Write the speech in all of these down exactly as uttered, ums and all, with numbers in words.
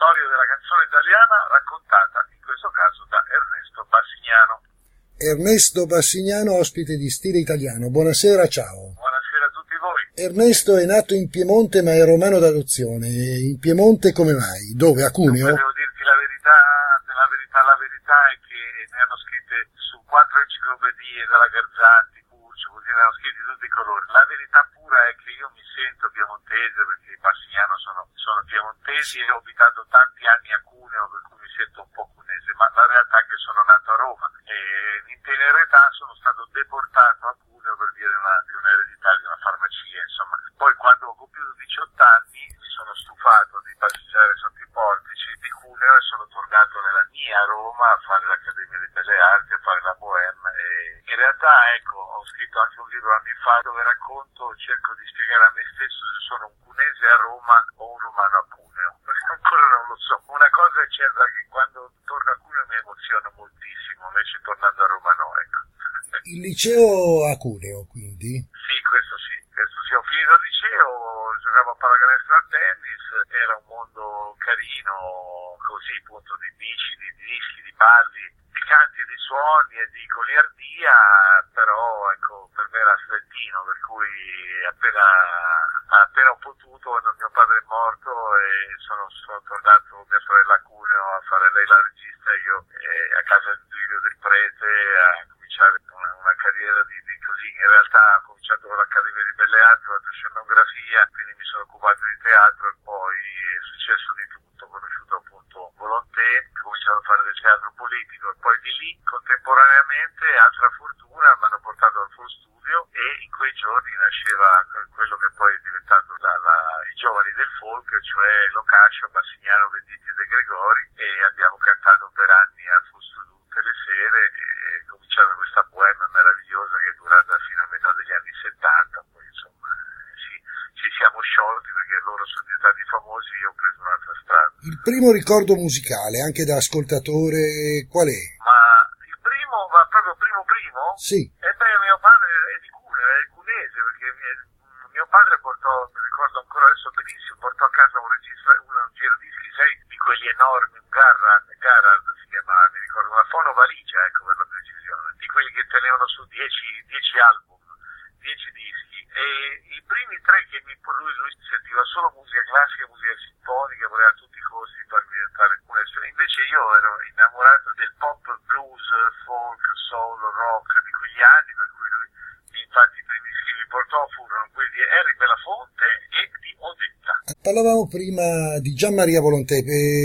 storia della canzone italiana raccontata in questo caso da Ernesto Bassignano. Ernesto Bassignano, ospite di Stile Italiano. Buonasera, ciao. Buonasera a tutti voi. Ernesto è nato in Piemonte ma è romano d'adozione. In Piemonte come mai? Dove? A Cuneo? Dunque, devo dirti la verità, la verità, la verità è che ne hanno scritte su quattro enciclopedie, dalla Garzanti, Curcio, così ne hanno scritti tutti i colori. La verità pura è che io mi sento piemontese perché i Bassignano sono, sono piemontesi e ho abitato tanti anni a Cuneo, per cui mi sento un po' cunese, ma la realtà è che sono nato a Roma e in tenera età sono stato deportato a Cuneo per via di una, di un'eredità di una farmacia, insomma. Poi quando ho compiuto diciotto anni mi sono stufato di passeggiare sotto i portici di Cuneo e sono tornato nella mia Roma a fare l'Accademia di Belle Arti, a fare la Bohème e in realtà, ecco, ho scritto anche un libro anni fa dove racconto, cerco di spiegare a me stesso se sono un cunese a Roma o un romano a Cuneo, perché ancora non lo so. Una cosa è certa, che quando torno a Cuneo mi emoziono moltissimo, invece tornando a Roma no, ecco. Il liceo a Cuneo, quindi? Sì, questo sì, questo sì, ho finito il liceo, giocavo a pallacanestro a tennis, era un mondo carino, così appunto, di bici, di dischi, di balli, di canti e di suoni e di goliardia, però ecco, per me era strettino, per cui appena, appena ho potuto, quando mio padre è morto e sono, sono tornato con mia sorella a Cuneo a fare lei la regista e io eh, a casa di Giulio del Prete a cominciare una, una carriera di, di così. In realtà ho cominciato con l'Accademia di Belle Arti, ho fatto scenografia, quindi mi sono occupato di teatro e poi è successo di tutto, ho conosciuto appunto Volonté, ho cominciato a fare del teatro politico e poi di lì contemporaneamente, altra fortuna, mi hanno portato al Full Studio e in quei giorni nasceva quello che poi è diventato la, la, i Giovani del Folk, cioè Locascio, Bassignano, Venditti e De Gregori, e abbiamo cantato per anni al Full Studio tutte le sere e è cominciata questa bohème meravigliosa che è durata fino a metà degli anni settanta, poi insomma sì, ci siamo sciolti perché loro sono diventati famosi e io ho preso un'altra strada. Il primo ricordo musicale, anche da ascoltatore, qual è? Ma il primo, ma proprio primo primo? Sì. E beh, mio padre è di Cuneo, è cunese, perché mio padre portò, mi ricordo ancora adesso benissimo, portò a casa un registro, un giradischi, sai, di quelli enormi, un Garrard, Garrard si chiamava, mi ricordo, una fonovaligia, ecco, per la precisione, di quelli che tenevano su dieci album, dieci dischi, e i primi tre che mi, lui, lui sentiva solo musica classica, musica sinfonica, voleva a tutti i costi farmi diventare un essere. Invece io ero innamorato del pop, blues, folk, soul, rock di quegli anni, per cui lui, infatti, i primi dischi che mi portò furono quelli di Harry Belafonte e di Odetta. Parlavamo prima di Gian Maria Volonté,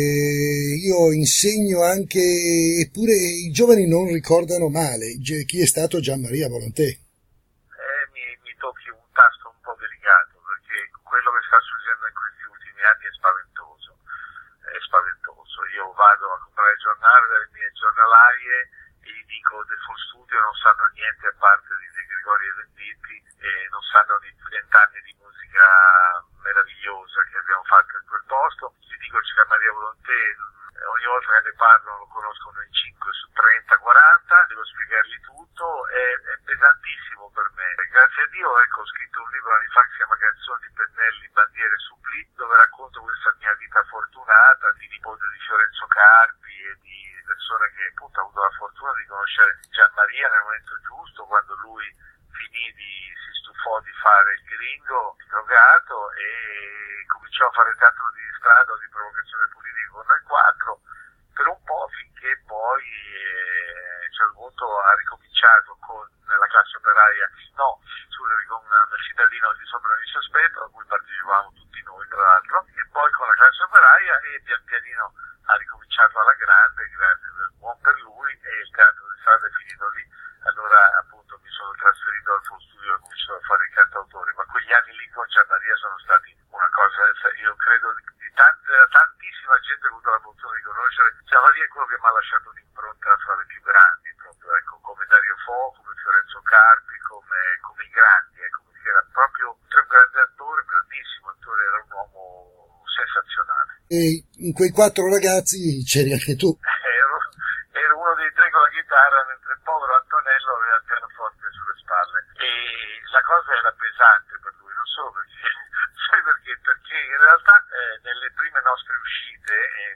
eh, io insegno anche, eppure i giovani non ricordano male chi è stato Gian Maria Volonté. Eh, mi, mi tocchi un tasto un po' delicato, perché quello che sta succedendo in questi ultimi anni è spaventoso, è spaventoso. Io vado a comprare il giornale dalle mie giornalaie e gli dico del Full Studio non sanno niente a parte di De Gregori e Venditti e non sanno di vent'anni di musica meravigliosa che abbiamo fatto in quel posto. Gli dico Gian Maria Volonté, ogni volta che ne parlo lo conoscono in cinque su trenta quaranta, devo spiegargli tutto, è, è pesantissimo per me. Grazie a Dio, ecco, ho scritto un libro anni fa che si chiama Canzoni, Pennelli, Bandiere e Supplì, dove racconto questa mia vita fortunata di nipote di Fiorenzo Carpi e di persone che appunto ho avuto la fortuna di conoscere Gian Maria nel momento giusto, quando lui finì di, si stufò di fare il gringo, il drogato, e cominciò a fare teatro di strada o di provocazione politica con noi quattro per un po', finché poi eh, a un certo punto ha ricominciato con la classe operaia, no, scusami, con il cittadino di sopra ogni sospetto, a cui partecipavamo tutti noi tra l'altro, e poi con la classe operaia, e pian pianino ha ricominciato alla grande, grande, buon per lui, e il teatro di strada è finito lì. Allora appunto mi sono trasferito al Full Studio e ho cominciato a fare il cantautore, ma quegli anni lì con Gian Maria sono stati una cosa, io credo, di, di tante, tantissima gente che ho avuto la fortuna di conoscere. Gian Maria è quello che mi ha lasciato un'impronta fra le più grandi, proprio, ecco, come Dario Fo, come Fiorenzo Carpi, come, come i grandi, ecco, perché era proprio un grande attore, grandissimo attore, era un uomo sensazionale. E in quei quattro ragazzi c'eri anche tu. Ero, ero uno dei tre con la chitarra, mentre il povero Antonello aveva il pianoforte sulle spalle, e la cosa era pesante per lui, non solo perché, sai perché, perché in realtà eh, nelle prime nostre uscite, eh,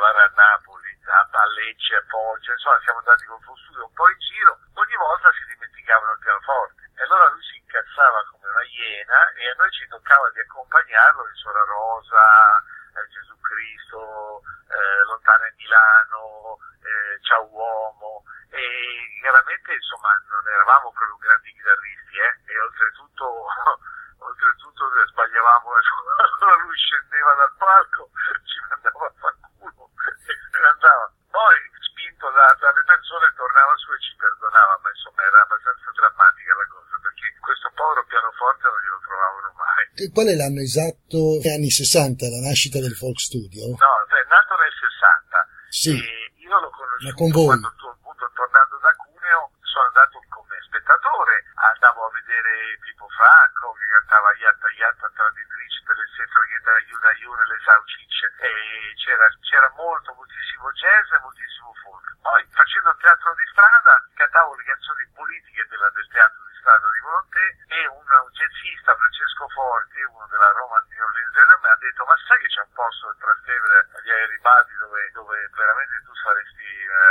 particolare a Napoli, a, a Lecce, a Foggia, insomma siamo andati col Folk Studio un po' in giro, ogni volta si dimenticavano il pianoforte e allora lui si incazzava come una iena e a noi ci toccava di accompagnarlo in Sora Rosa, eh, Gesù Cristo, eh, Lontana in Milano, eh, Ciao Uomo, e chiaramente insomma non eravamo proprio grandi chitarristi, eh, e oltretutto oltretutto sbagliavamo, lui scendeva dal palco, ci mandava a far culo e se ne andava. Poi spinto da, dalle persone tornava su e ci perdonava, ma insomma era abbastanza drammatica la cosa, perché questo povero pianoforte non glielo trovavano mai. E qual è l'anno esatto? Anni sessanta, la nascita del Folk Studio? No, è nato nel sessanta. Sì. E io l'ho conosciuto ma con voi. Quando tu, appunto, tornando da Cuneo, sono andato come spettatore, andavo a vedere Pippo Franco che cantava Iatta Iatta traditrice per le sei fraghette da Iuna Iuna le Saucicce, e c'era, c'era molto, moltissimo jazz e moltissimo folk. Poi facendo teatro di strada cantavo le canzoni politiche della, del teatro di strada di Volontè, e un, un jazzista, Francesco Forti, uno della Roma New Orleans, mi ha detto: ma sai che c'è un posto in Trastevere agli Aeribaldi dove, dove veramente tu saresti,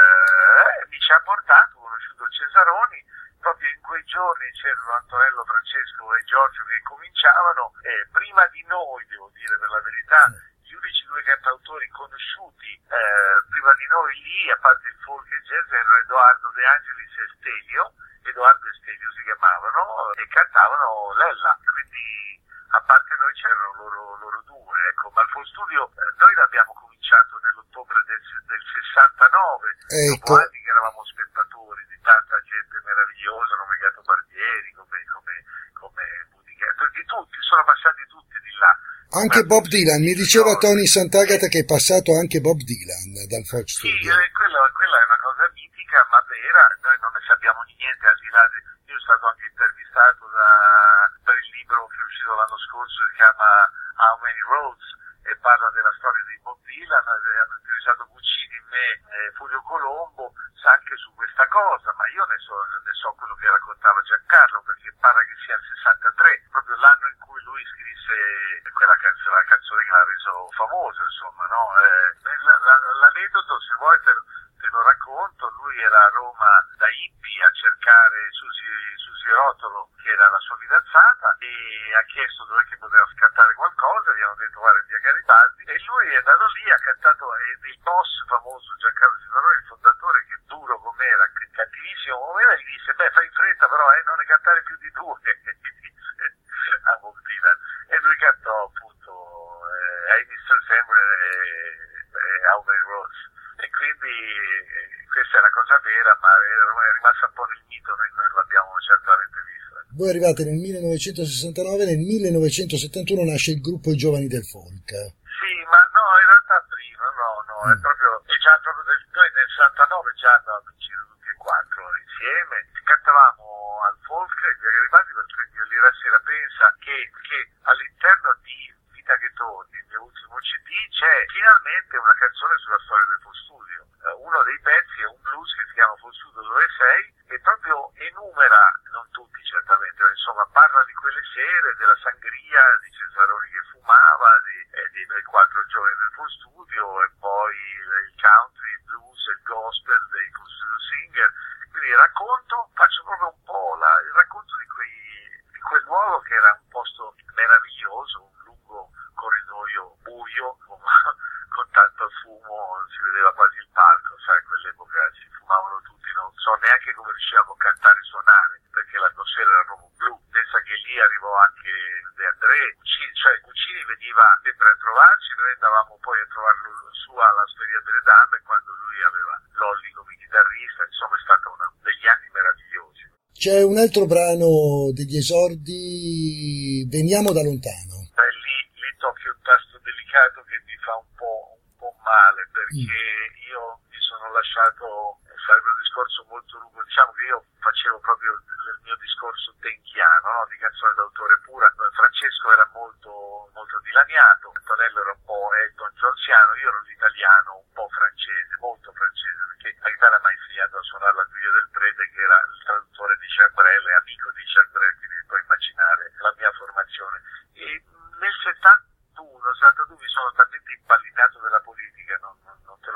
eh, mi ci ha portato, ho conosciuto Cesaroni. Proprio in quei giorni c'erano Antonello, Francesco e Giorgio che cominciavano, e prima di noi, devo dire per la verità, gli unici due cantautori conosciuti eh, prima di noi lì, a parte il folk e il jazz, erano Edoardo De Angelis e Stelio, Edoardo e Stelio si chiamavano, e cantavano Lella, quindi a parte noi c'erano loro, loro due, ecco. Ma il Folk Studio eh, noi l'abbiamo cominciato nell'ottobre del, del sessantanove, ecco. Dopo anni che eravamo spettatori di tanta gente meravigliosa come Gatto Barbieri, come, come, come Budighetto, di tutti, sono passati tutti di là. Anche Bob Dylan, mi diceva Tony Sant'Agata che è passato anche Bob Dylan dal Folk Studio. Sì, eh, quella, quella è una cosa mitica, ma vera, noi non ne sappiamo niente al di là di... Io sono stato anche intervistato da, per il libro che è uscito l'anno scorso, si chiama How Many Roads, e parla della storia di Bob Dylan, hanno intervistato Guccini, me, eh, Fulvio Colombo, sa anche su questa cosa, ma io ne so, ne so quello che raccontava Giancarlo, perché pare che sia il sessantatré, proprio l'anno in cui lui scrisse quella canzone, la canzone che l'ha reso famosa, insomma, no? Eh, la, la, l'aneddoto, se vuoi te, te lo racconto, lui era a Roma da hippie a cercare Susi, Susi Rotolo, che era la sua fidanzata, e ha chiesto dove che poteva cantare qualcosa, gli hanno detto guarda via Garibaldi, e lui è andato lì, ha cantato, e il boss famoso Giancarlo Civarone, il fondatore, che duro com'era, che cattivissimo com'era, gli disse beh fai in fretta però, eh, non ne cantare più di due, a Bob Dylan, e lui cantò appunto eh, Hey mister Samuel e, e How Many Roads, e quindi eh, questa è una cosa vera, ma è rimasta un po' nel mito, noi non l'abbiamo certamente vista. Voi arrivate nel millenovecentosessantanove, nel millenovecentosettantuno nasce il gruppo I Giovani del Folk. Sì, ma no, in realtà prima, no, no, mm. è proprio, è già proprio del, noi nel sessantanove già andavamo in giro tutti e quattro insieme, cantavamo al folk e via Garibaldi per premio Lira Sera. Pensa che, che all'interno di Vita che torni, il mio ultimo C D, c'è finalmente una canzone sulla storia del Folk Studio. Uh, uno dei pezzi è un blues che si chiama Folk Studio dove sei, e proprio enumera, non tutti certamente, ma insomma parla di quelle sere, della sangria, di Cesaroni che fumava, di, eh, di noi quattro giovani del Folk Studio, e poi il country, il blues, il gospel dei Folk Studio Singer. Quindi racconto, faccio proprio un po' la, il racconto di, quei, di quel luogo che era un posto meraviglioso, un lungo corridoio buio, con, con tanto fumo, non si vedeva quasi il palco, sai, a quell'epoca si fumavano tutti, non so neanche come riuscivamo a cantare e suonare, perché l'atmosfera era proprio blu. Pensa che lì arrivò anche De André, Guccini, cioè Guccini veniva sempre a trovarci, noi andavamo poi a trovarlo su alla Osteria delle Dame, quando lui aveva Lolli come chitarrista, insomma è stato una, degli anni meravigliosi. C'è un altro brano degli esordi, Veniamo da lontano. Beh, lì, lì tocchi un tasto delicato che mi fa un po', un po' male, perché mm. io mi sono lasciato, sarebbe un discorso molto lungo, diciamo che io facevo proprio il mio discorso tenchiano, no? Di canzone d'autore pura. Francesco era molto, molto dilaniato, Antonello era un po' Elton Johnsiano, io ero l'italiano un po' francese, molto francese, perché la chitarra mi ha insegnato a suonare la Guido del Prete, che era il traduttore di Jacques Brel e amico di Jacques Brel, quindi puoi immaginare la mia formazione. E nel settantuno settantadue mi sono talmente impallinato della politica, non, non, non te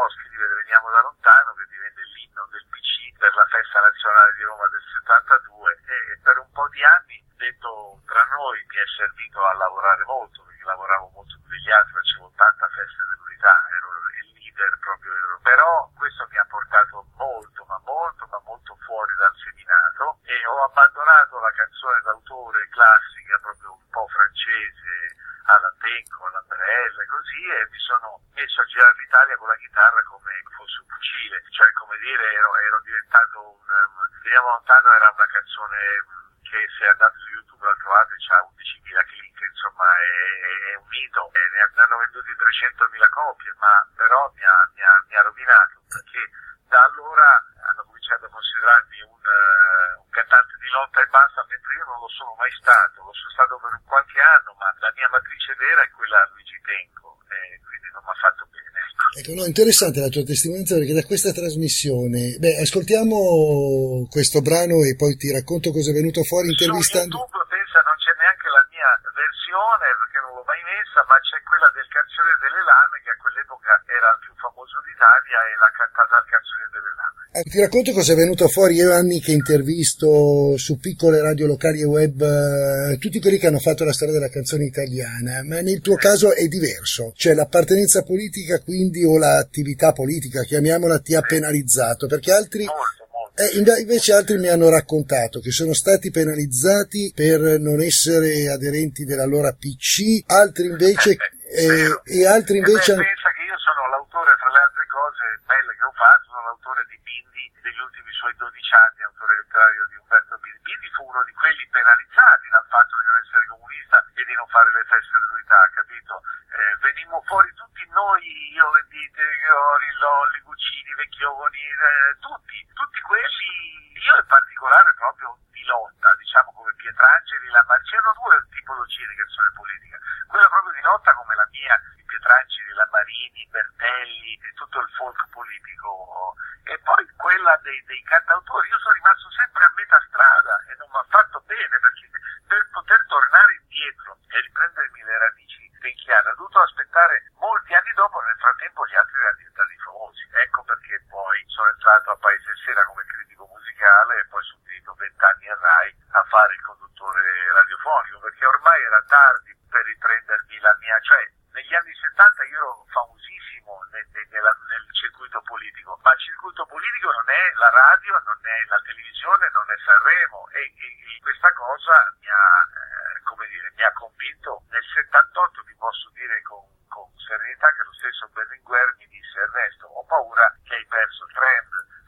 scrivere Veniamo da lontano, che divenne l'inno del P C per la festa nazionale di Roma del settantadue, e per un po' di anni, detto tra noi, mi è servito a lavorare molto, perché lavoravo molto più degli altri, facevo tanta feste dell'unità, ero il leader proprio, però questo mi ha portato molto, ma molto, ma molto fuori dal seminato, e ho abbandonato la canzone d'autore classica, proprio un po' francese, alla Tenco, alla Brella e così, e mi sono messo a girare l'Italia con la chitarra come fosse un fucile, cioè come dire ero, ero diventato un... Veniamo lontano era una canzone che, se andate su YouTube la trovate, c'ha undicimila click, insomma è, è un mito, e ne hanno venduti trecentomila copie, ma però mi ha, mi ha, mi ha rovinato, perché da allora hanno cominciato a considerarmi un, uh, un cantante di lotta e basta, mentre io non lo sono mai stato, lo sono stato per qualche anno, ma la mia matrice vera è quella Luigi Tenco, e quindi non mi ha fatto bene. Ecco, no, interessante la tua testimonianza, perché da questa trasmissione, beh, ascoltiamo questo brano e poi ti racconto cosa è venuto fuori intervistando. Su YouTube, pensa, non c'è neanche la mia versione, perché non l'ho mai messa, ma c'è quella del Canzone delle Lame, che a quell'epoca era il più famoso d'Italia, e l'ha cantata al Canzone delle Lame. Eh, ti racconto cosa è venuto fuori. Io ho anni che intervisto su piccole radio locali e web eh, tutti quelli che hanno fatto la storia della canzone italiana, ma nel tuo caso è diverso, cioè l'appartenenza politica quindi o l'attività politica, chiamiamola, ti ha penalizzato, perché altri... Molto. Eh, invece altri mi hanno raccontato che sono stati penalizzati per non essere aderenti della loro P C, altri invece eh, e altri invece... E beh, pensa che io sono l'autore, tra le altre cose belle che ho fatto, sono l'autore di Bindi, degli ultimi suoi dodici anni, autore letterario di Umberto Bindi. Bindi fu uno di quelli penalizzati dal fatto di non essere comunista e di non fare le feste dell'unità, capito? Eh, venimmo fuori tutti noi, io, Vendite, Gregori, Lolli, Guccini, Vecchioni, eh, tutti, tutti quelli, io in particolare proprio di lotta, diciamo come Pietrangeli, la Mar- c'erano due tipologie di canzone politica, quella proprio di lotta come la mia, di Pietrangeli, la Marini, Bertelli, e tutto il folk politico, e poi quella dei, dei cantautori. Io sono rimasto sempre a metà strada e non mi ha fatto bene, perché per poter tornare indietro e riprendermi le radici tenchiane ho dovuto aspettare molti anni dopo. Nel frattempo gli altri erano diventati famosi, ecco perché poi sono entrato a Paese Sera come critico musicale e poi sono finito vent'anni a Rai a fare il conduttore radiofonico, perché ormai era tardi per riprendermi la mia, cioè negli anni settanta io ero famosissimo nel, nel, nel circuito politico, ma il circuito politico non è la radio, non è la televisione, non è Sanremo, e, e, e questa cosa mi ha, eh, come dire, mi ha convinto. Nel settantotto vi posso dire con, con serenità che lo stesso Berlinguer mi disse: Ernesto, ho paura che hai perso il trend,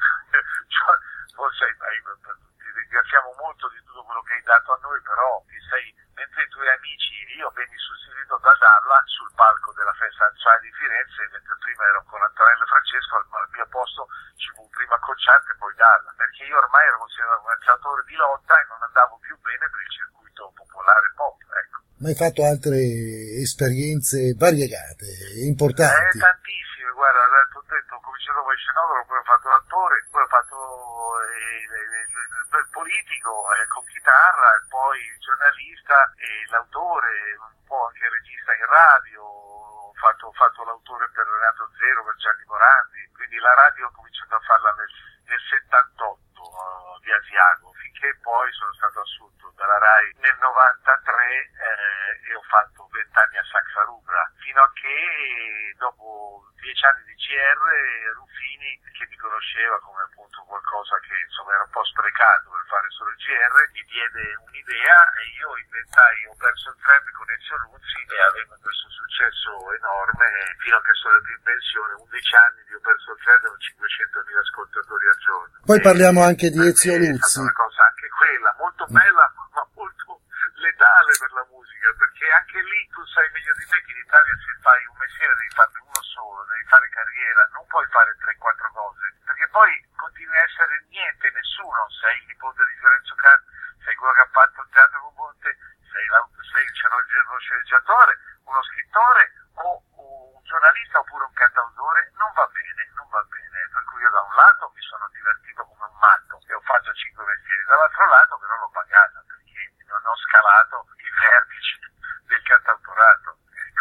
cioè, forse hai, hai, ti ringraziamo molto di tutto quello che hai dato a noi, però ti sei, mentre i tuoi amici, io venni sostituito da Dalla sul palco della Festa Nazionale di Firenze, mentre prima ero con Antonello e Francesco, al, al mio posto ci fu prima Cocciante e poi Dalla, perché io ormai ero considerato un calciatore di lotta e non andavo più bene per il circuito popolare pop, ecco. Ma hai fatto altre esperienze variegate, importanti? Eh, tantissime, guarda, ho detto, ho cominciato come scenografo, poi ho fatto l'attore, poi ho fatto eh, il politico eh, con chitarra, e poi il giornalista e l'autore, un po' anche il regista in radio, ho fatto, ho fatto l'autore per Renato Zero, per Gianni Morandi, quindi la radio ho cominciato a farla nel, nel settantotto uh, di Asiago, finché poi sono stato assunto dalla Rai nel novantatré eh, e ho fatto vent'anni a Saxa Rubra, fino a che dopo dieci anni di G R Ruffini, che mi conosceva come appunto qualcosa che insomma era un po' sprecato per fare solo il G R, mi diede un'idea e io inventai Ho perso il trend con Ezio Luzzi e aveva questo successo enorme fino a che sono andato in pensione. undici anni di Ho perso il trend con cinquecentomila ascoltatori al giorno. Poi e parliamo anche di Ezio Luzzi. È stata una cosa anche quella molto bella, ma molto letale per la musica, perché anche lì tu sai meglio di me che in Italia se fai un mestiere devi farne uno solo, devi fare carriera, non puoi fare tre quattro cose, perché poi continui a essere niente, nessuno, sei il nipote di Fiorenzo Carpi, sei quello che ha fatto il teatro con Monte, sei, sei lo sceneggiatore, uno scrittore o un giornalista oppure un cantautore, non va bene, non va bene, per cui io da un lato mi sono divertito come un matto e ho fatto cinque mestieri, dall'altro lato però l'ho pagata perché non ho scalato i vertici del cantautorato. Ecco.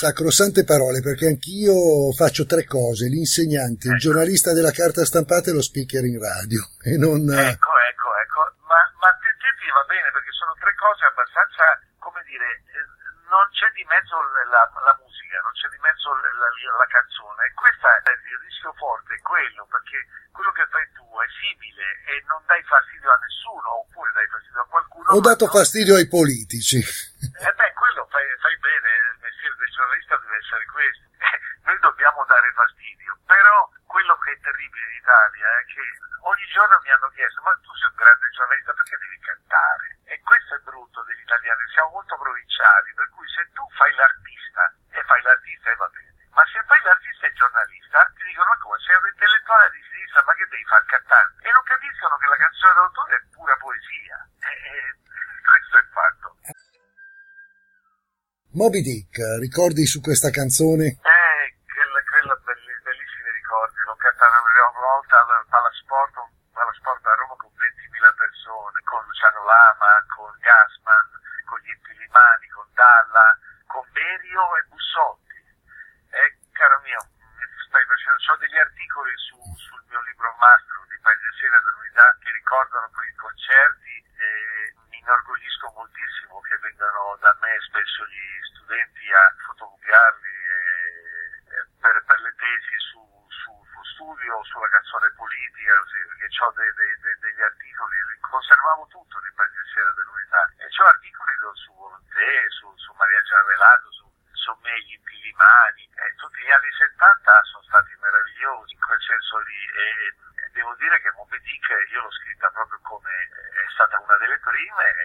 Sacrosante parole, perché anch'io faccio tre cose: l'insegnante, il giornalista della carta stampata e lo speaker in radio. E non... Ecco, ecco, ecco. Ma, ma te, te ti va bene, perché sono tre cose abbastanza, come dire, eh, non c'è di mezzo la, la musica, non c'è di mezzo la, la, la canzone. E questo è il rischio forte, è quello, perché quello che fai tu è simile e non dai fastidio a nessuno, oppure dai fastidio a qualcuno. Ho dato non... fastidio ai politici. Eh beh, quello fai, fai bene, il mestiere del giornalista deve essere questo. Noi dobbiamo dare fastidio, però quello che è terribile in Italia è che ogni giorno mi hanno chiesto: ma tu sei un grande giornalista, perché devi cantare? E questo è brutto degli italiani, siamo molto provinciali, per cui se tu fai l'artista e fai l'artista e va bene, ma se fai l'artista e giornalista ti dicono: ma come, sei un intellettuale di sinistra, ma che devi fare il cantante? E non capiscono che la canzone d'autore è pura poesia. E, e, questo è il fatto. Moby Dick, ricordi su questa canzone? Eh, quella, quella belli, bellissimi ricordi, l'ho cantata la prima volta al Palasport, Palasport a Roma con ventimila persone, con Luciano Lama, con Gassman, con gli Intilimani, con Dalla, con Berio e Bussotti. E caro mio, stai facendo, ho degli articoli su, sul mio libro mastro di Paese Sera dell'Unità che ricordano quei concerti e mi inorgoglisco moltissimo che vengano da me spesso gli studenti a fotocopiarli e, e per, per le tesi su, su, su studio sulla canzone politica, così, perché ho dei, dei, dei, degli articoli, conservavo tutto di Paese Sera dell'Unità e ho articoli su Volontè, su, su Maria Giavelato, su insomma gli Intilimani, e tutti gli anni settanta sono stati meravigliosi in quel senso lì e, e devo dire che Moby Dick io l'ho scritta proprio come è stata una delle prime e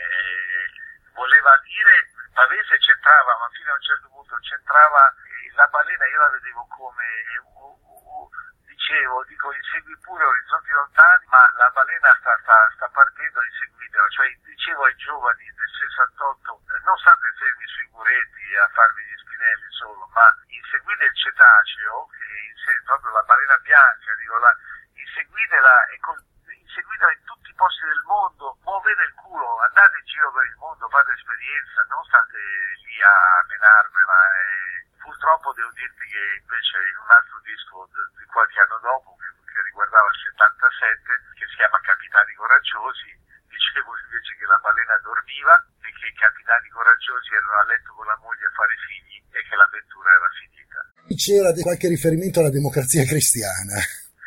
voleva dire, Pavese c'entrava, ma fino a un certo punto c'entrava eh, la balena, io la vedevo come uh, uh, dicevo, dico insegui pure orizzonti lontani, ma la balena sta, sta, sta partendo, inseguitela, cioè dicevo ai giovani del sessantotto eh, non state fermi sui muretti a farvi gli spinelli solo, ma inseguite il cetaceo, che è proprio la balena bianca, dico, la, inseguitela e con, inseguitela in tutti i posti del mondo, muovete il culo, andate in giro per il mondo, fate esperienza, non state lì a menarvela. E purtroppo devo dirti che invece in un altro disco di qualche anno dopo, che, che riguardava il settantasette, che si chiama Capitani Coraggiosi, dicevo invece che la balena dormiva e che i capitani coraggiosi erano a letto con la moglie a fare figli e che l'avventura era finita. C'era qualche riferimento alla Democrazia Cristiana?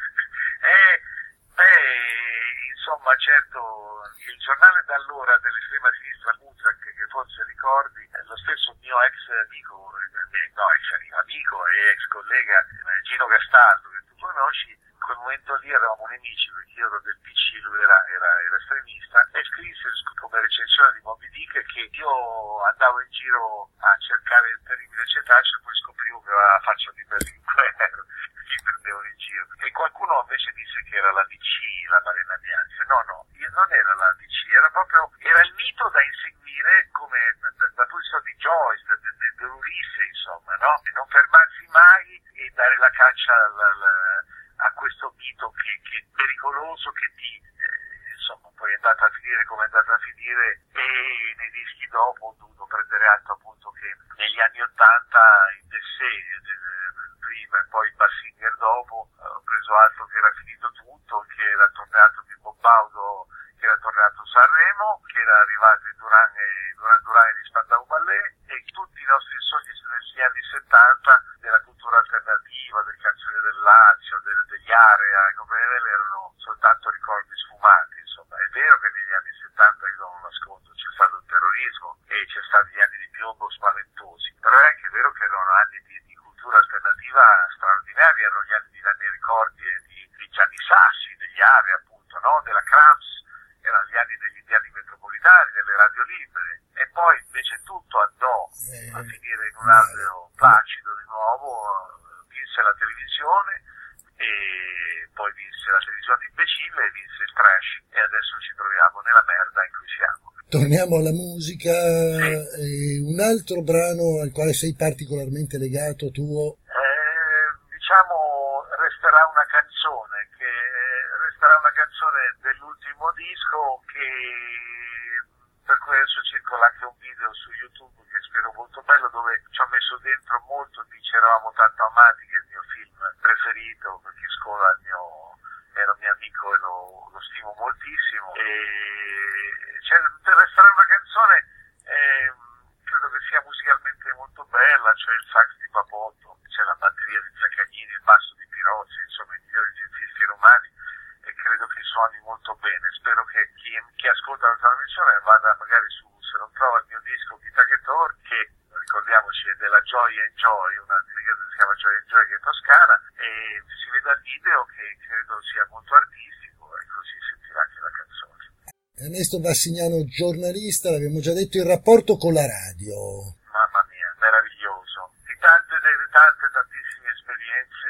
Eh, beh, insomma, certo, il giornale d'allora dell'estrema sinistra, Muzak, che forse ricordi, lo stesso mio ex amico, no, ex amico e ex collega Gino Gastaldo, che tu conosci, in quel momento lì eravamo nemici perché io ero del P C, lui era, era, era estremista, e scrisse come recensione di Moby Dick che io andavo in giro a cercare il terribile cetaceo e poi scoprivo che aveva la faccia di Berlinguer, mi prendevano in giro. E qualcuno invece disse che era la D C, la balena bianca. No, no, non era la D C, era proprio, era il mito da inseguire come da, da questo di Joyce, dell'Ulisse, insomma, no? E non fermarsi mai e dare la caccia alla, alla, a questo mito che, che è pericoloso, che ti, eh, insomma, poi è andata a finire come è andata a finire, e nei dischi dopo ho dovuto prendere atto appunto che negli anni ottanta in Dessè prima e poi Bassinger dopo ho preso atto che era finito tutto, che era tornato Pippo Baudo, che era tornato Sanremo, che era arrivato il Duran e Duran Duran di Spandau Ballet, e tutti i nostri sogni negli anni settanta della cultura alternativa, del canzone del Lazio, del, degli Area, come erano soltanto ricordi sfumati. Insomma, è vero che negli anni settanta, io non lo nascondo, c'è stato il terrorismo e c'è stati gli anni di piombo spaventosi, però è anche vero che erano anni di, di cultura alternativa straordinari, erano gli anni di Nanni Ricordi e di, di Gianni Sassi, degli Area appunto, no? Della Krams, erano gli anni degli indiani metropolitani, delle radio libere, e poi invece tutto andò a finire in un albero placido di nuovo, vinse la televisione e poi vinse la televisione imbecille e vinse il trash, e adesso ci troviamo nella merda in cui siamo. Torniamo alla musica, sì. eh, un altro brano al quale sei particolarmente legato tuo? Eh, diciamo resterà una canzone, che resterà una canzone dell'ultimo disco che per cui adesso circola anche un video su YouTube che spero molto bello, dove ci ho messo dentro molto di Ci eravamo tanto amati, che è il mio film preferito, perché Scola è il mio, era un mio amico e lo, lo stimo moltissimo. E cioè, per restare una canzone, eh, credo che sia musicalmente molto bella, c'è il sax di Papotto, c'è la batteria di Zaccagnini, il basso di Pirozzi, insomma i migliori jazzisti romani, e credo che suoni molto bene. Spero che chi, chi ascolta la trasmissione vada magari su, se non trova il mio disco Chita che Tor, che ricordiamoci è della Joy and Joy, una etichetta che si chiama Joy and Joy, che è toscana, e si vede il video che credo sia molto artistico, e così sentirà anche la canzone. Ernesto Bassignano, giornalista, l'abbiamo già detto, il rapporto con la radio. Mamma mia, meraviglioso. Di tante, di tante, tantissime esperienze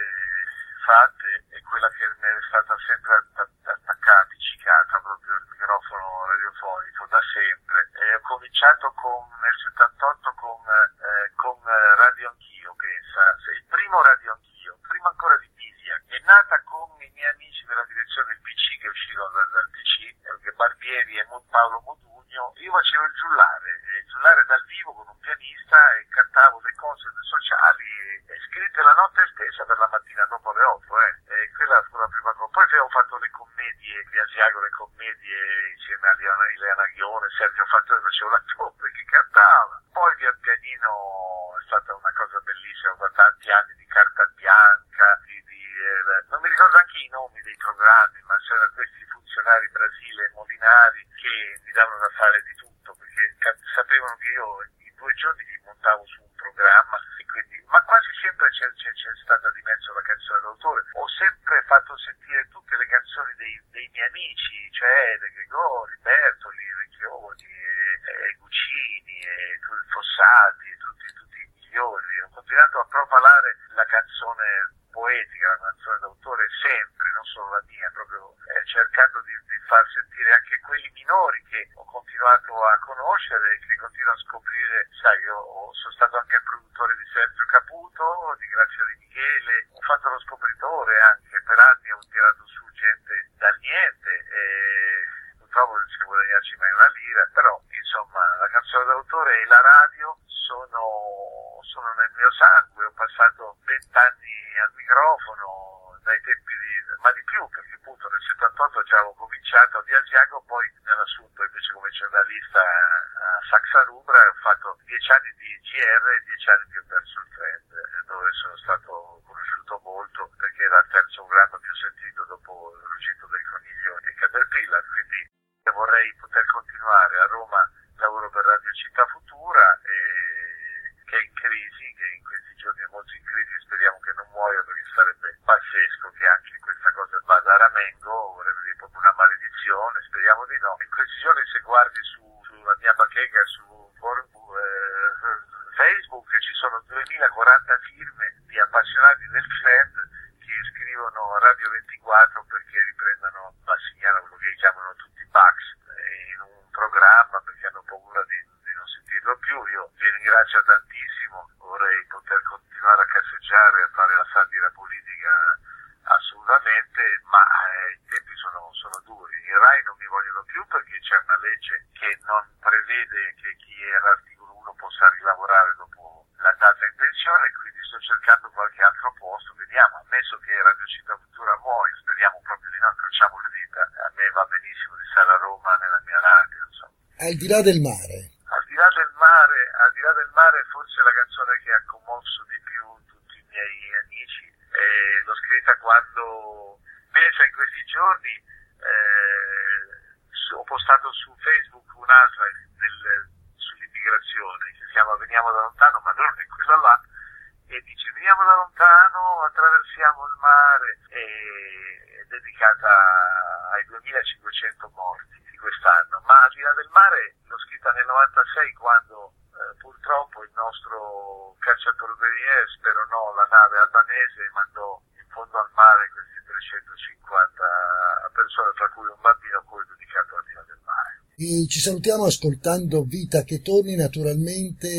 fatte, e quella che mi è stata sempre attaccata, appiccicata proprio il microfono radiofonico da sempre. E ho cominciato con, nel settantotto con, eh, con Radio Anch'io, pensa, il primo Radio Anch'io, prima ancora di Bisiac. È nata con i miei amici della direzione del P C, che uscirono dal, dal P C, eh, Barbieri e Paolo Modugno. Io facevo il giullare, il giullare dal vivo con un pianista, e cantavo le cose sociali, e scritte la notte stessa per la mattina dopo le otto, eh. E quella fu la prima cosa. Poi avevo fatto le commedie, di Asiago, le commedie insieme a Ileana Ghione, Sergio Fattore, facevo l'attore che cantava. Poi pian pianino è stata una cosa bellissima, per tanti anni di carta bianca, di, di, eh, non mi ricordo anche i nomi dei programmi, ma c'erano questi funzionari Brasile e Molinari che mi davano da fare di tutto, perché sapevano che io in due giorni li montavo su un programma, e quindi, ma quasi sempre c'è, c'è, c'è stata di mezzo la canzone d'autore. Ho sempre fatto sentire tutte le canzoni dei, dei miei amici, cioè De Gregori, Bertoli, Recchioni, e, e Guccini, e Fossati, e tutti, tutti i migliori. Ho continuato a propalare la canzone poetica, la canzone d'autore, sempre, non solo la mia, proprio eh, cercando di, di far sentire anche quelli minori che ho continuato a conoscere e che continuo a scoprire. Sai, io ho, sono stato anche il produttore di Sergio Caputo, di Grazia Di Michele, ho fatto lo scopritore anche, per anni ho tirato su gente dal niente, e purtroppo non ci guadagnarci mai una lira, però insomma la canzone d'autore e la radio sono, sono nel mio sangue. Ho passato vent'anni al microfono, dai tempi di, ma di più, perché appunto nel settantotto già avevo cominciato di Asiago, poi nell'assunto invece come giornalista a Saxa Rubra, ho fatto dieci anni di G R e dieci anni di Ho perso il trend, dove sono stato conosciuto molto, perché era il terzo programma più sentito dopo il Ruggito del Coniglio e Caterpillar, quindi vorrei poter continuare. A Roma lavoro per Radio Città Futura, e che è in crisi, che in questi giorni è molto in crisi, speriamo che non muoia, perché sarebbe pazzesco che anche questa cosa vada a ramengo, vorrebbe dire proprio una maledizione, speriamo di no. In questi giorni, se guardi su, sulla mia bacheca su eh, Facebook, ci sono duemilaquaranta firme di appassionati del trend che scrivono a Radio ventiquattro perché riprendano Bassignano, quello che chiamano tutti bugs, in un programma, perché hanno paura di, di non sentirlo più. Io vi ringrazio tantissimo, vorrei poter continuare a casseggiare, a fare la satira politica assolutamente, ma eh, i tempi sono, sono duri. I Rai non mi vogliono più perché c'è una legge che non prevede che chi è all'articolo uno possa rilavorare dopo la data in pensione, quindi sto cercando qualche altro posto, vediamo, ammesso che Radio Città Futura muoia, speriamo proprio di no, incrociamo le dita, a me va benissimo di stare a Roma nella mia radio, insomma. Al di là del mare. Al di là del mare, al di là del mare, forse la canzone che ha commosso di più tutti i miei amici, eh, l'ho scritta quando, pensa, in questi giorni eh, ho postato su Facebook un'altra del, sull'immigrazione, che si chiama Veniamo da lontano, ma non è quella là, e dice veniamo da lontano, attraversiamo il mare, e è dedicata ai duemilacinquecento morti di quest'anno. Ma al di là del mare l'ho scritta nel novantasei, quando eh, purtroppo il nostro cacciatorpediniere, spero no, la nave albanese, mandò in fondo al mare questi trecentocinquanta persone, tra cui un bambino, poi dedicato al di là del mare. E ci salutiamo ascoltando Vita che torni, naturalmente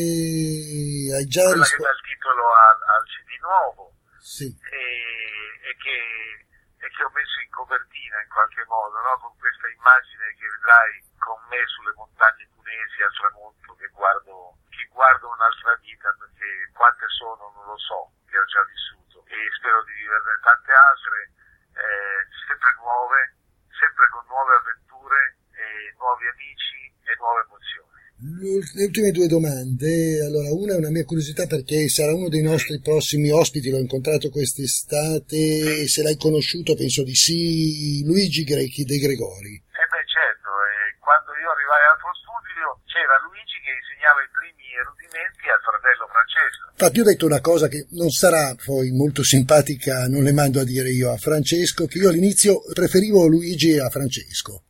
hai già quella rispo- che dà il titolo al, al C D nuovo, sì. e, e, che, e che ho messo in copertina in qualche modo, no? Con questa immagine che vedrai con me sulle montagne cunene altre, eh, sempre nuove, sempre con nuove avventure, e nuovi amici e nuove emozioni. Le ultime due domande, allora una è una mia curiosità perché sarà uno dei nostri prossimi ospiti, l'ho incontrato quest'estate, se l'hai conosciuto penso di sì, Luigi Grechi De Gregori. Eh beh certo, eh, quando io arrivai al tuo studio c'era Luigi che insegnava i primi rudimenti al fratello Francesco. Infatti io ho detto una cosa che non sarà poi molto simpatica, non le mando a dire io a Francesco, che io all'inizio preferivo Luigi a Francesco.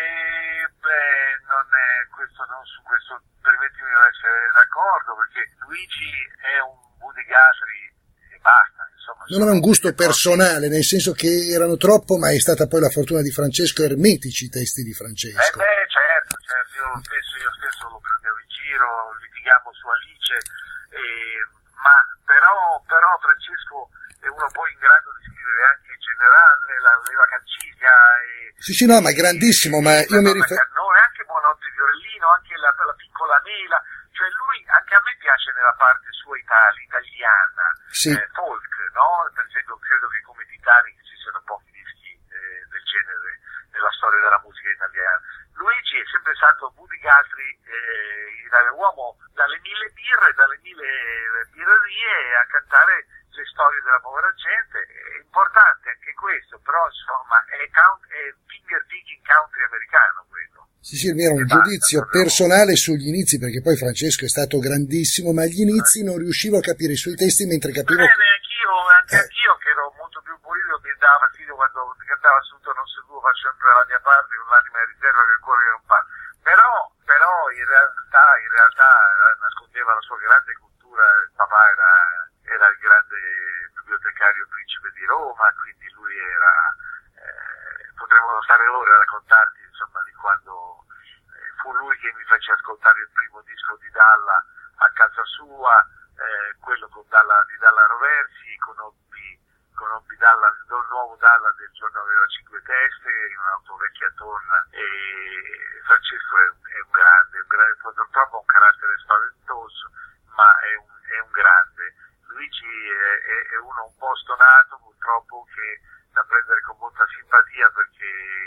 Luigi è un Woody Guthrie e basta, insomma. Non aveva un gusto personale, nel senso che erano troppo, ma è stata poi la fortuna di Francesco, ermetici i testi di Francesco. Eh beh, certo, certo, io stesso, io stesso lo prendevo in giro, litighiamo su Alice, eh, ma però, però Francesco è uno poi in grado di scrivere anche in generale, la leva calcistica e... Sì, sì, no, ma è grandissimo, ma io mi riferisco... Anche Buonanotte Fiorellino, anche la, la piccola mela. Cioè lui, anche a me piace nella parte sua itali, italiana, sì. eh, folk, no? Per esempio credo che come Titanic ci siano pochi dischi eh, del genere nella storia della musica italiana. Luigi è sempre stato Woody Guthrie, eh, uomo dalle mille birre, dalle mille birrerie a cantare le storie della povera gente. È importante anche questo, però insomma è, count, è finger picking country americano quello. Sì, sì, il mio era un giudizio personale sugli inizi, perché poi Francesco è stato grandissimo, ma agli inizi non riuscivo a capire i suoi testi mentre capivo... Bene, anch'io, anche eh. anch'io che ero molto più pulito, mi dava fastidio quando cantava assoluto non seduto, faccio sempre la mia parte con l'anima in riserva che il cuore non fa. Però, però in realtà, in realtà nascondeva la sua grande cultura, il papà era, era il grande bibliotecario principe di Roma, quindi lui era... Eh, potremmo stare ore a raccontarti insomma di quando eh, fu lui che mi fece ascoltare il primo disco di Dalla a casa sua, eh, quello con Dalla, di Dalla Roversi, conobbi, conobbi Dalla, il nuovo Dalla del giorno aveva cinque teste in un'auto vecchia torna, e Francesco è, è un grande, un grande, purtroppo ha un carattere spaventoso, ma è un, è un grande. Luigi è, è, è uno un po' stonato purtroppo, che da prendere con molta simpatia, perché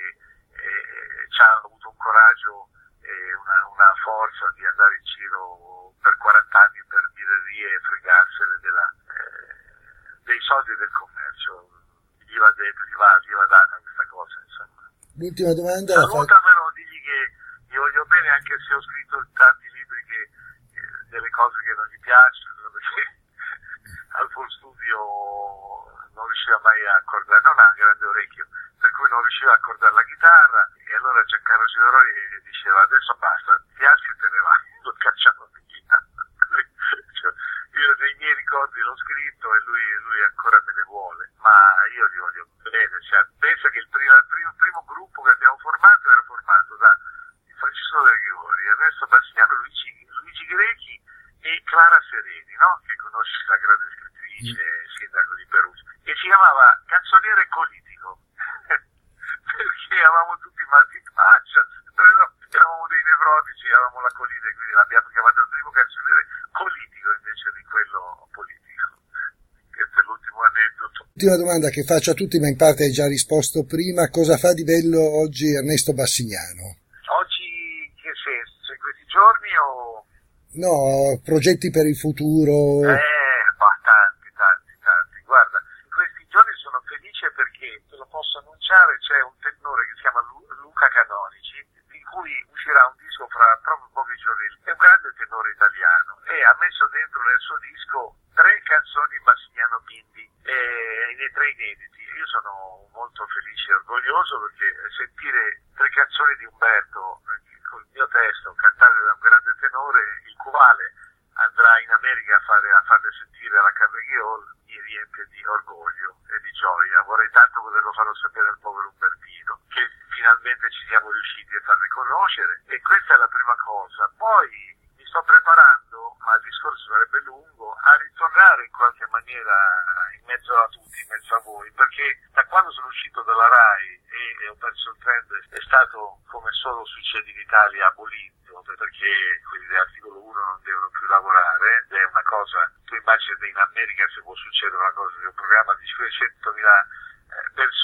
eh, ci hanno avuto un coraggio e una, una forza di andare in giro per quaranta anni per birrerie e fregarsene della, eh, dei soldi del commercio. Gli va detto, gli va, gli va data questa cosa, insomma. L'ultima domanda... Salutamelo, digli che gli voglio bene, anche se ho scritto tanti libri che eh, delle cose che non gli piacciono, perché al full studio non riusciva mai a accordare, non ha un grande orecchio, per cui non riusciva a accordare la chitarra, e allora Giancarlo Cideroli diceva adesso basta, ti alzi e te ne vai, lo cacciamo via. Cioè, io nei miei ricordi l'ho scritto e lui, lui ancora me ne vuole, ma io gli voglio bene, cioè, pensa che il primo, il primo, primo gruppo che abbiamo formato era formato da Francesco De Gregori, Ernesto Bassiano, Luigi, Luigi Grechi e Clara Sereni, no? Che conosci, la grande scrittrice, mm. sindaco di Perugia, che si chiamava Canzoniere Politico, perché avevamo tutti mal di faccia, eravamo dei nevrotici, avevamo la colite, quindi l'abbiamo chiamato il primo canzoniere politico invece di quello politico. Questo è l'ultimo aneddoto. Ultima domanda che faccio a tutti, ma in parte hai già risposto prima: cosa fa di bello oggi Ernesto Bassignano? Oggi che senso? In questi giorni o... No, progetti per il futuro? Eh, bah, tanti, tanti, tanti. Guarda, in questi giorni sono felice perché, te lo posso annunciare, c'è un tenore che si chiama Lu- Luca Canonici, di cui uscirà un disco fra proprio pochi giorni. È un grande tenore italiano e ha messo dentro nel suo disco tre canzoni Bassignano Bindi, e tre inediti. Io sono molto felice e orgoglioso perché sentire tre canzoni di Umberto col mio testo cantate da un grande tenore, il quale andrà in America a, fare, a farle sentire alla Carnegie Hall, mi riempie di orgoglio e di gioia. Vorrei tanto poterlo farlo sapere al povero Umbertino, che finalmente ci siamo riusciti a far riconoscere, e questa è la prima cosa. Poi mi sto preparando, ma il discorso sarebbe lungo, a ritornare in qualche maniera in mezzo a tutti, in mezzo a voi, perché da quando sono uscito dalla RAI e, e ho perso il trend è stato, come solo succede in Italia, abolito, perché quelli dell'articolo uno non devono più lavorare, ed è una cosa, tu immagini in America se può succedere una cosa, che un programma di centomila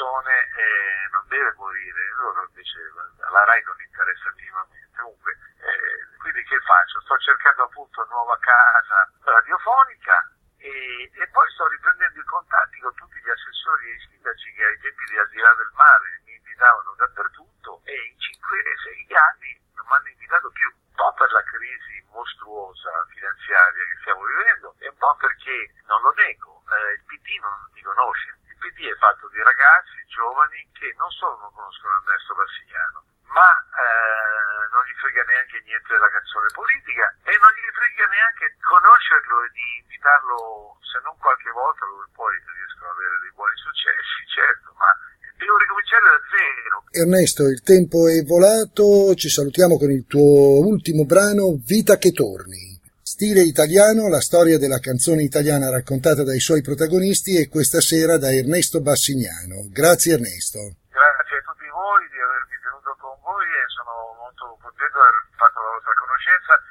canzone eh, non deve morire, loro invece alla Rai non interessa minimamente. Comunque, eh, quindi che faccio? Sto cercando appunto nuova casa radiofonica e, e poi sto riprendendo i contatti con tutti gli assessori e i sindaci che ai tempi di Al di là del mare mi invitavano dappertutto e in cinque sei anni non mi hanno invitato più, un po' per la crisi mostruosa finanziaria che stiamo vivendo e un po' perché, non lo nego, eh, il P D non mi conosce. Il P D è fatto di ragazzi giovani che non solo non conoscono Ernesto Bassignano, ma eh, non gli frega neanche niente della canzone politica e non gli frega neanche conoscerlo e di invitarlo, se non qualche volta, dove poi riescono ad avere dei buoni successi, certo, ma devo ricominciare da zero. Ernesto, il tempo è volato, ci salutiamo con il tuo ultimo brano, Vita che torni. Stile italiano, la storia della canzone italiana raccontata dai suoi protagonisti e questa sera da Ernesto Bassignano. Grazie Ernesto. Grazie a tutti voi di avermi tenuto con voi e sono molto contento di aver fatto la vostra conoscenza